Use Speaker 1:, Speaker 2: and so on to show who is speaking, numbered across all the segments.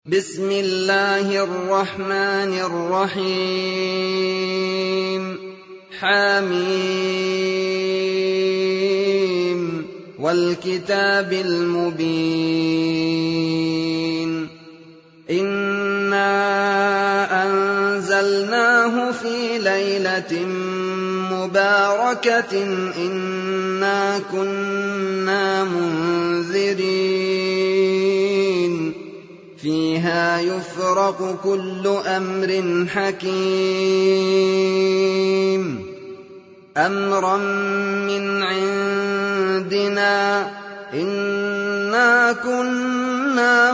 Speaker 1: بسم الله الرحمن الرحيم حميم والكتاب المبين إنا أنزلناه في ليلة مباركة إنا كنا منذرين فيها يفرق كل أمر حكيم أمرا من عندنا إنا كنا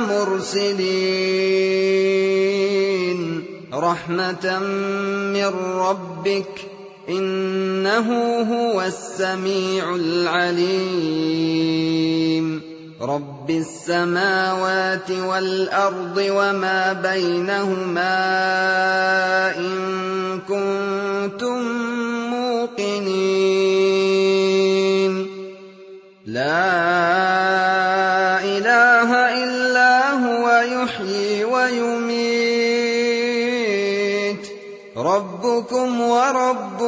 Speaker 1: مرسلين رحمة من ربك إنه هو السميع العليم رب السماوات والأرض وما بينهما إن كنتم موقنين لا إله إلا هو يحيي ويميت ربكم ورب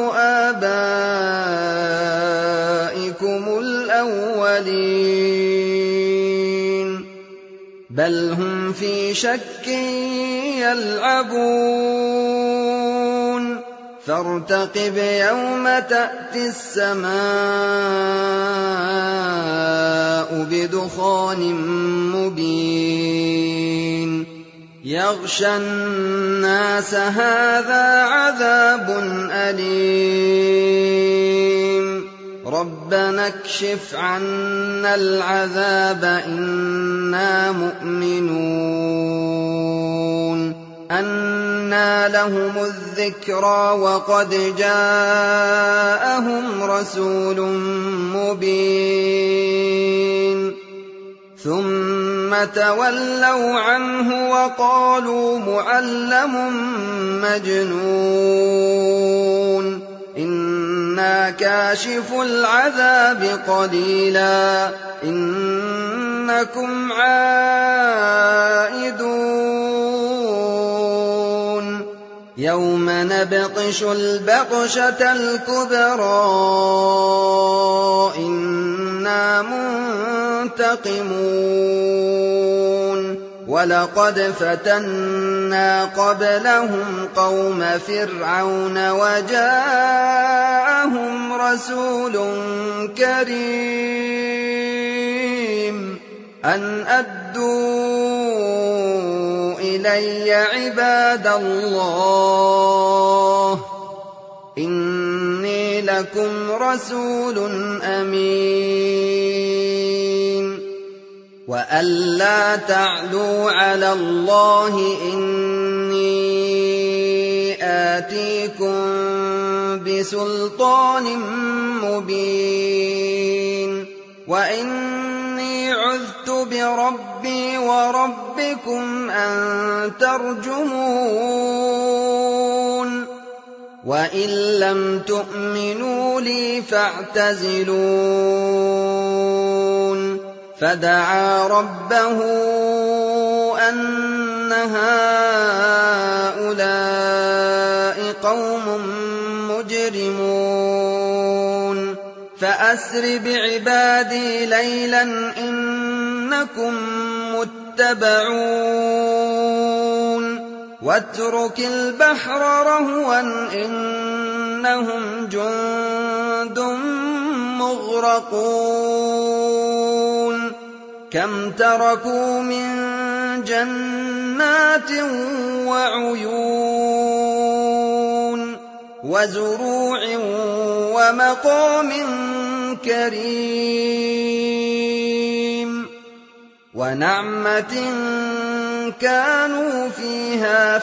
Speaker 1: آبائكم الأولين بل هم في شك يلعبون فارتقب يوم تأتي السماء بدخان مبين يغشى الناس هذا عذاب أليم ربنا اكشف عنا العذاب إنا مؤمنون أنى لهم الذكرى وقد جاءهم رسول مبين ثم تولوا عنه وقالوا معلم مجنون إنا كاشف العذاب قليلا إنكم عائدون يوم نبطش البطشة الكبرى إنا منتقمون ولقد فتنا قبلهم قوم فرعون وجاءهم رسول كريم أن أدوا إلي عباد الله إني لكم رسول أمين وألا تعلوا على الله إني آتيكم بسلطان مبين وإني عذت بربي وربكم أن ترجمون وإن لم تؤمنوا لي فاعتزلون فدعا ربه أن هؤلاء قوم مجرمون فأسر بعبادي ليلا إنكم متبعون واترك البحر رهوا إنهم جند مغرقون كم تركوا من جنات وعيون وزروع ومقام كريم ونعمة كانوا فيها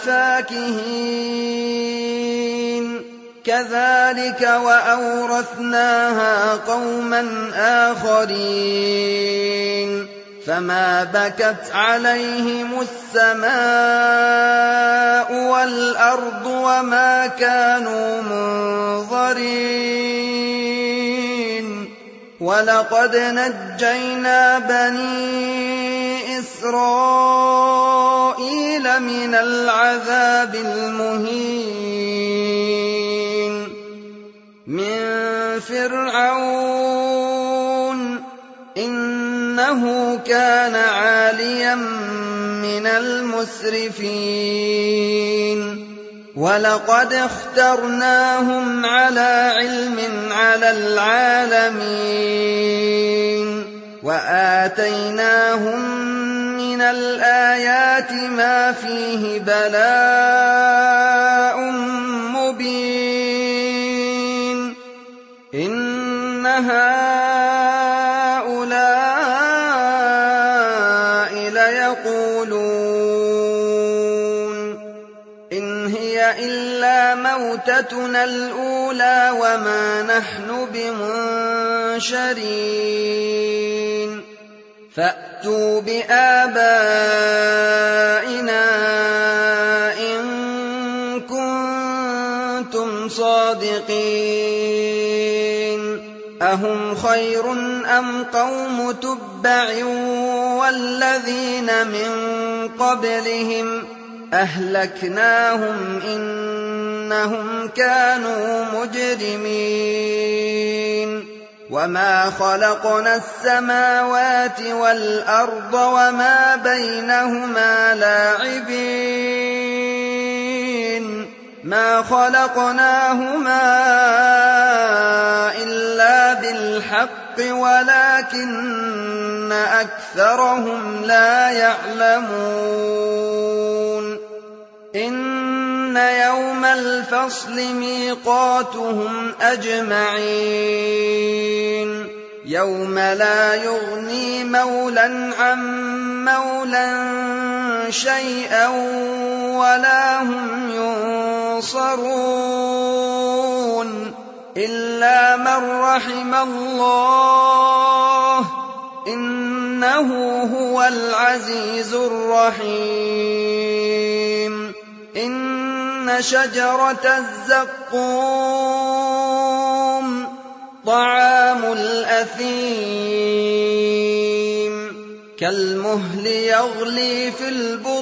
Speaker 1: فاكهين كذلك وأورثناها قوما آخرين فما بكت عليهم السماء والأرض وما كانوا منظرين ولقد نجينا بني إسرائيل لمن العذاب المهين من فرعون إنه كان عاليا من المسرفين ولقد اخترناهم على علم على العالمين وآتيناهم من الآيات ما فيه بلاء مبين إن هؤلاء ليقولون إن هي إلا موتتنا الأولى وما نحن بمنشرين فأتوا بآبائنا إن كنتم صادقين أهم خير أم قوم تبع والذين من قبلهم أهلكناهم إنهم كانوا مجرمين وما خلقنا السماوات والأرض وما بينهما لاعبين ما خلقناهما إلا بالحق ولكن أكثرهم لا يعلمون إن يوم الفصل ميقاتهم أجمعين يوم لا يغني مولى عن مولى شيئا ولا هم ينصرون إلا من رحم الله إنه هو العزيز الرحيم إن شجرة الزقوم طعام الأثيم كالمهل يغلي في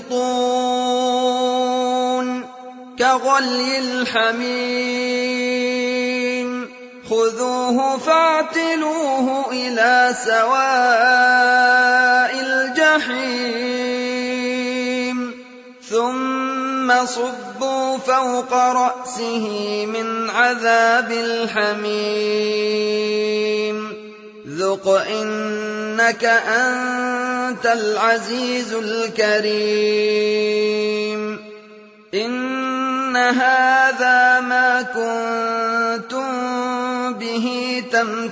Speaker 1: البطون كغلي الحميم خذوه فاعتلوه إلى سواء الجحيم ثم صبوا فوق رأسه من عذاب الحميم ذق إنك أنت العزيز الكريم إن هذا ما كنتم به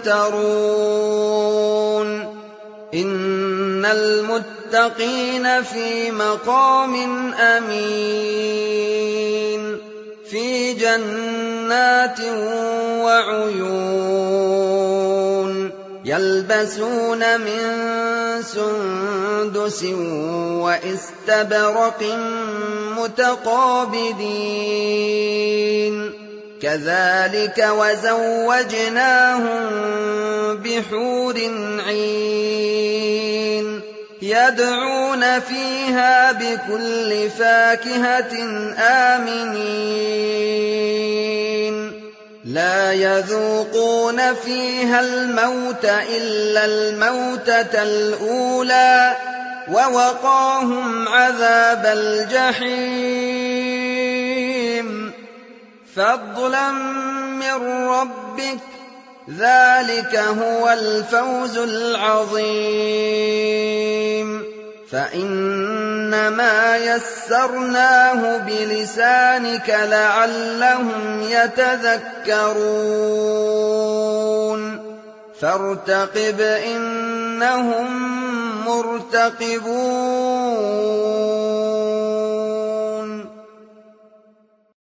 Speaker 1: تمترون إن المتقين في مقام أمين في جنات وعيون يلبسون من سندس وإستبرق متقابلين كذلك وزوجناهم بحور عين يدعون فيها بكل فاكهة آمنين لا يذوقون فيها الموت إلا الموتة الأولى ووقاهم عذاب الجحيم فضلا من ربك ذلك هو الفوز العظيم فإنما يسرناه بلسانك لعلهم يتذكرون فارتقب إنهم مرتقبون